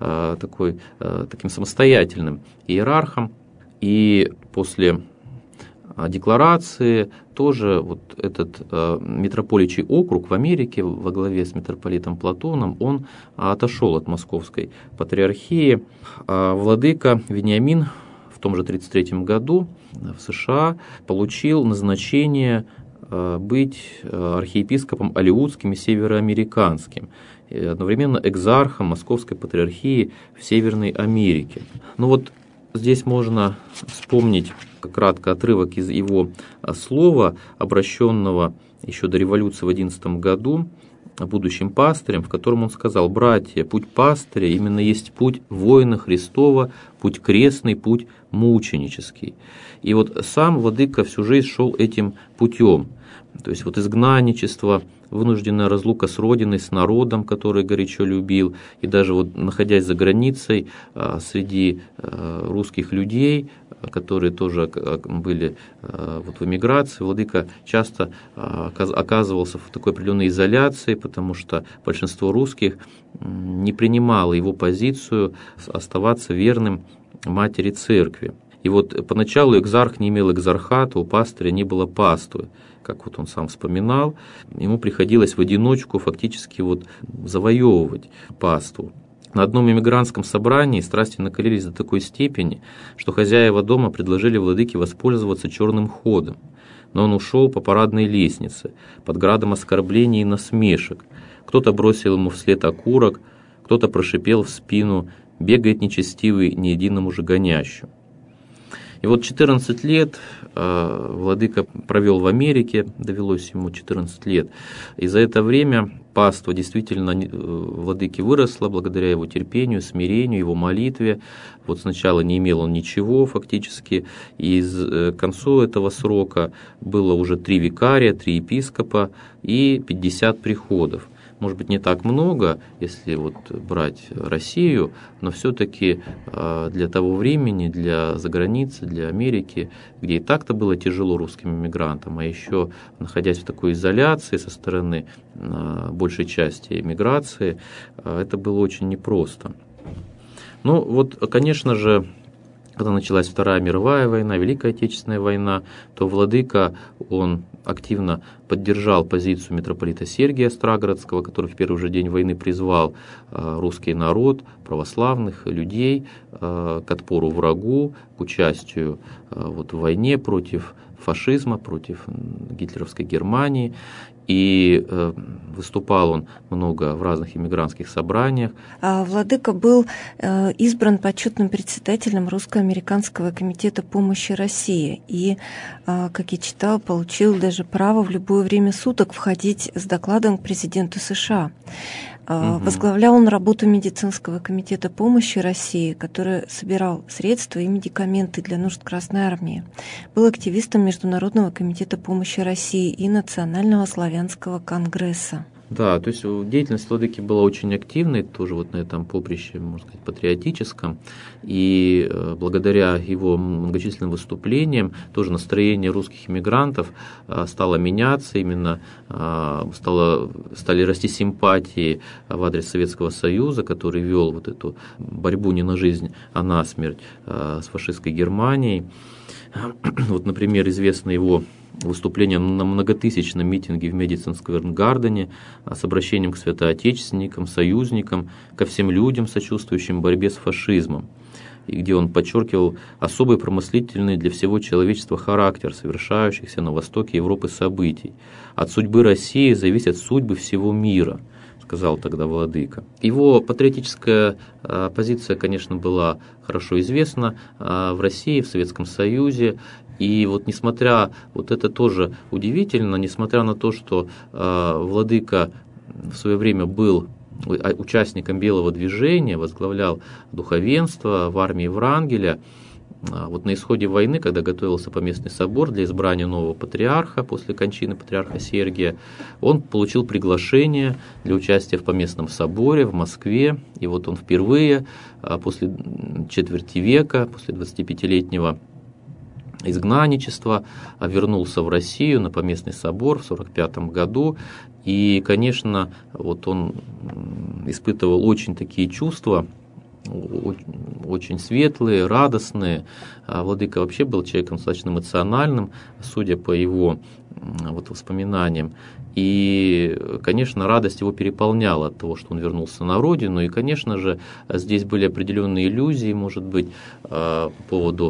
таким самостоятельным иерархом. И после декларации тоже вот этот митрополичий округ в Америке во главе с митрополитом Платоном, он отошел от московской патриархии. Владыка Вениамин в том же 1933 году в США получил назначение быть архиепископом алеутским и североамериканским, и одновременно экзархом Московской патриархии в Северной Америке. Ну вот здесь можно вспомнить кратко отрывок из его слова, обращенного еще до революции в 11 году будущим пастырем, в котором он сказал: «Братья, путь пастыря именно есть путь воина Христова, путь крестный, путь мученический». И вот сам владыка всю жизнь шел этим путем. То есть вот изгнанничество, вынужденная разлука с родиной, с народом, который горячо любил, и даже вот находясь за границей среди русских людей, которые тоже были вот в эмиграции, владыка часто оказывался в такой определенной изоляции, потому что большинство русских не принимало его позицию оставаться верным матери церкви. И вот поначалу экзарх не имел экзархата, у пастыря не было паствы. Как вот он сам вспоминал, ему приходилось в одиночку фактически вот завоевывать паству. На одном эмигрантском собрании страсти накалились до такой степени, что хозяева дома предложили владыке воспользоваться черным ходом. Но он ушел по парадной лестнице, под градом оскорблений и насмешек. Кто-то бросил ему вслед окурок, кто-то прошипел в спину: «Бегает нечестивый, ни единому же гонящему». И вот 14 лет владыка провел в Америке, довелось ему 14 лет. И за это время паства действительно владыки выросла благодаря его терпению, смирению, его молитве. Вот сначала не имел он ничего фактически, и к концу этого срока было уже 3 викария, 3 епископа и 50 приходов. Может быть, не так много, если вот брать Россию, но все-таки для того времени, для заграницы, для Америки, где и так-то было тяжело русским иммигрантам, а еще находясь в такой изоляции со стороны большей части эмиграции, это было очень непросто. Ну вот, конечно же, когда началась Вторая мировая война, Великая Отечественная война, то владыка, он активно поддержал позицию митрополита Сергия Староградского, который в первый же день войны призвал русский народ, православных людей к отпору врагу, к участию в войне против фашизма, против гитлеровской Германии. И выступал он много в разных иммигрантских собраниях. Владыка был избран почетным председателем Русско-американского комитета помощи России. И, как я читала, получил даже право в любое время суток входить с докладом к президенту США. Возглавлял он работу медицинского комитета помощи России, который собирал средства и медикаменты для нужд Красной Армии. Был активистом Международного комитета помощи России и Национального славянского конгресса. Да, то есть деятельность владыки была очень активной, тоже вот на этом поприще, можно сказать, патриотическом, и благодаря его многочисленным выступлениям тоже настроение русских эмигрантов стало меняться, именно стали расти симпатии в адрес Советского Союза, который вел вот эту борьбу не на жизнь, а на смерть с фашистской Германией. Вот, например, известно его выступление на многотысячном митинге в Мэдисон-сквер-гардене с обращением к святоотечественникам, союзникам, ко всем людям, сочувствующим борьбе с фашизмом, и где он подчеркивал особый промыслительный для всего человечества характер совершающихся на востоке Европы событий. От судьбы России зависят судьбы всего мира, сказал тогда владыка. Его патриотическая позиция, конечно, была хорошо известна в России, в Советском Союзе. И вот несмотря, вот это тоже удивительно, несмотря на то, что владыка в свое время был участником Белого движения, возглавлял духовенство в армии Врангеля, вот на исходе войны, когда готовился Поместный собор для избрания нового патриарха после кончины патриарха Сергия, он получил приглашение для участия в Поместном соборе в Москве. И вот он впервые после четверти века, после 25-летнего изгнанничества вернулся в Россию на Поместный собор в 1945 году. И, конечно, вот он испытывал очень такие чувства, очень светлые, радостные. Владыка вообще был человеком достаточно эмоциональным, судя по его вот воспоминаниям. И, конечно, радость его переполняла от того, что он вернулся на родину. И, конечно же, здесь были определенные иллюзии, может быть, по поводу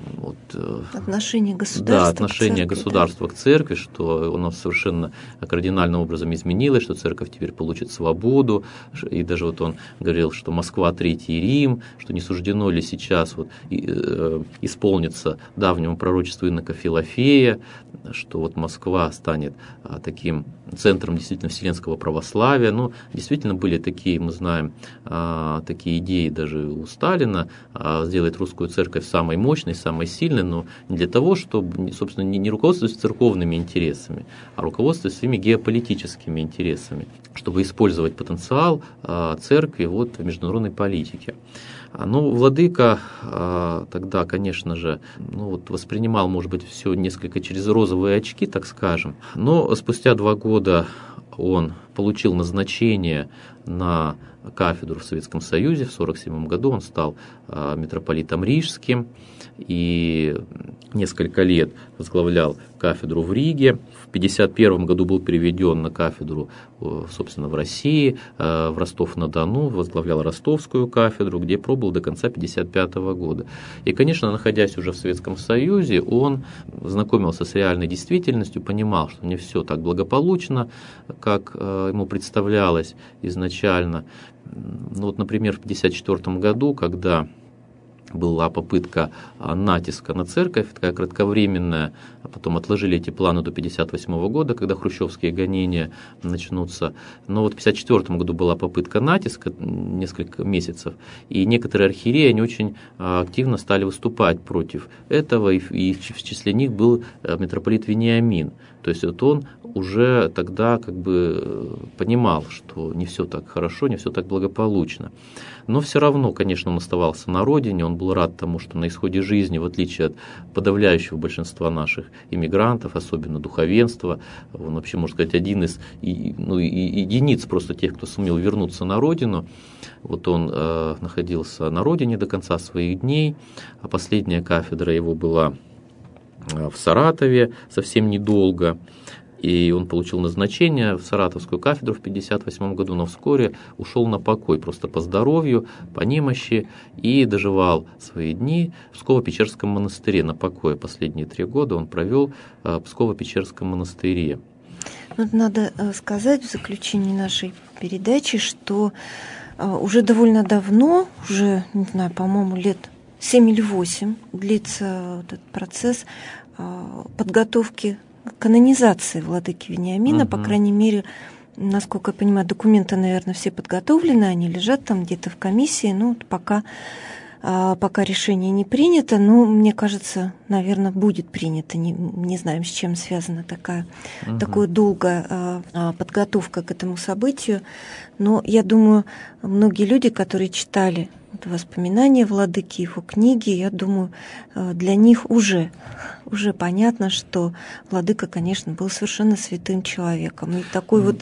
отношения государства к церкви, что оно совершенно кардинальным образом изменилось, что церковь теперь получит свободу. И даже вот он говорил, что Москва Третий Рим, что не суждено ли сейчас вот исполниться давнему пророчеству инока Филофея, что вот Москва станет таким центром действительно вселенского православия. Но действительно были такие, мы знаем, такие идеи даже у Сталина, сделать русскую церковь самой мощной, самой сильной, но не для того, чтобы, собственно, не руководствуясь церковными интересами, а руководствуясь своими геополитическими интересами, чтобы использовать потенциал церкви вот в международной политике. Ну, владыка тогда, конечно же, воспринимал, может быть, все несколько через розовые очки, так скажем. Но спустя 2 года он получил назначение на кафедру в Советском Союзе. В 1947 году он стал митрополитом Рижским и несколько лет возглавлял кафедру в Риге. В 1951 году был переведен на кафедру, собственно, в России, в Ростов-на-Дону, возглавлял Ростовскую кафедру, где пробыл до конца 1955 года. И, конечно, находясь уже в Советском Союзе, он знакомился с реальной действительностью, понимал, что не все так благополучно, как ему представлялось изначально. Ну, вот, например, в 1954 году, когда была попытка натиска на церковь, такая кратковременная, а потом отложили эти планы до 1958 года, когда хрущевские гонения начнутся. Но вот в 1954 году была попытка натиска несколько месяцев, и некоторые архиереи, они очень активно стали выступать против этого, и в числе них был митрополит Вениамин. То есть вот он уже тогда как бы понимал, что не все так хорошо, не все так благополучно. Но все равно, конечно, он оставался на родине, он был рад тому, что на исходе жизни, в отличие от подавляющего большинства наших иммигрантов, особенно духовенства, он вообще, можно сказать, один из единиц просто тех, кто сумел вернуться на родину. Вот он находился на родине до конца своих дней, а последняя кафедра его была в Саратове совсем недолго. И он получил назначение в Саратовскую кафедру в 1958 году, но вскоре ушел на покой, просто по здоровью, по немощи, и доживал свои дни в Псково-Печерском монастыре на покое. Последние 3 года он провел в Псково-Печерском монастыре. Надо сказать в заключении нашей передачи, что уже довольно давно, уже, не знаю, по-моему, лет 7 или 8 длится этот процесс подготовки канонизации владыки Вениамина, по крайней мере, насколько я понимаю, документы, наверное, все подготовлены, они лежат там где-то в комиссии, пока решение не принято, но мне кажется, наверное, будет принято, не знаем, с чем связано такое долгое подготовка к этому событию. Но я думаю, многие люди, которые читали воспоминания владыки, его книги, я думаю, для них уже понятно, что владыка, конечно, был совершенно святым человеком. И такой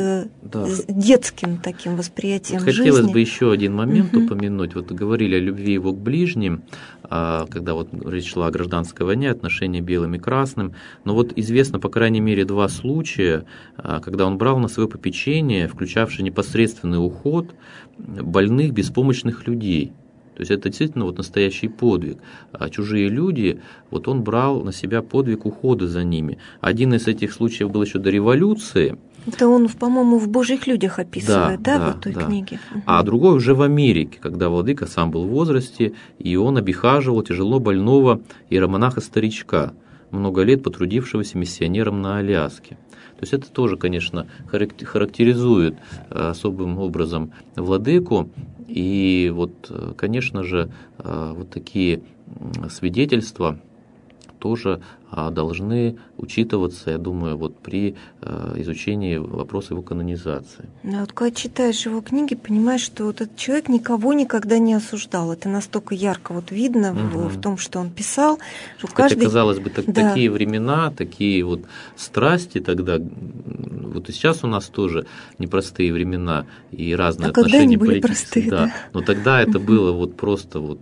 детским таким восприятием жизни. Хотелось бы еще один момент упомянуть. Вот говорили о любви его к ближним, когда вот речь шла о гражданской войне, отношения белым и красным. Но вот известно, по крайней мере, 2 случая, когда он брал на свое попечение, включавший непосредственный уход больных, беспомощных людей. То есть это действительно вот настоящий подвиг. А чужие люди, вот он брал на себя подвиг ухода за ними. Один из этих случаев был еще до революции. Это он, по-моему, в «Божьих людях» описывает, в той книге. А другой уже в Америке, когда владыка сам был в возрасте, и он обихаживал тяжело больного иеромонаха-старичка, много лет потрудившегося миссионером на Аляске. То есть это тоже, конечно, характеризует особым образом владыку. И вот, конечно же, вот такие свидетельства тоже должны учитываться, я думаю, вот при изучении вопроса его канонизации. Да, вот когда читаешь его книги, понимаешь, что вот этот человек никого никогда не осуждал. Это настолько ярко вот видно в том, что он писал. Что Хотя, казалось бы, такие времена, такие вот страсти тогда, вот и сейчас у нас тоже непростые времена и разные отношения политические. Да. Но тогда это было вот просто вот,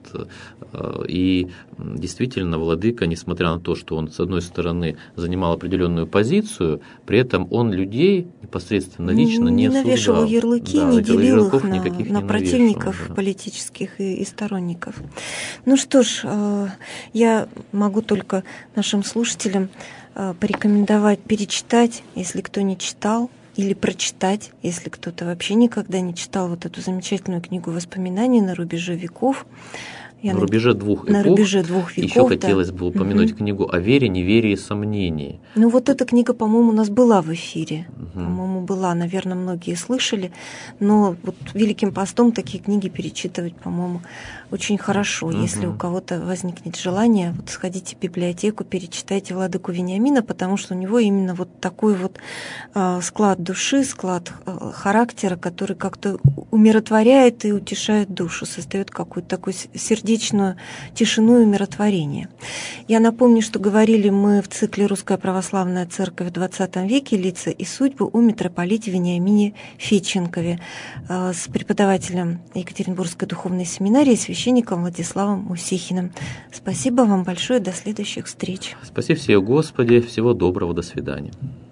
и действительно владыка, несмотря на то, что он с одной стороны занимал определенную позицию, при этом он людей непосредственно лично не осуждал. Не навешивал ярлыки, не делил их на противников политических и сторонников. Ну что ж, я могу только нашим слушателям порекомендовать перечитать, если кто не читал, или прочитать, если кто-то вообще никогда не читал вот эту замечательную книгу воспоминаний «На рубеже веков». На рубеже двух эпох. Еще хотелось бы упомянуть книгу о вере, неверии и сомнении. Ну вот эта книга, по-моему, у нас была в эфире. По-моему, была. Наверное, многие слышали. Но вот Великим постом такие книги перечитывать, по-моему, очень хорошо. Если у кого-то возникнет желание, вот сходите в библиотеку, перечитайте владыку Вениамина, потому что у него именно вот такой вот склад души, склад характера, который как-то умиротворяет и утешает душу, создает какую-то такую сердечную тишину и умиротворение. Я напомню, что говорили мы в цикле «Русская православная церковь в XX веке. Лица и судьбы» о митрополите Вениамине Федченкове с преподавателем Екатеринбургской духовной семинарии, священником Владиславом Мусихиным. Спасибо вам большое, до следующих встреч. Спаси всех, Господи, всего доброго, до свидания.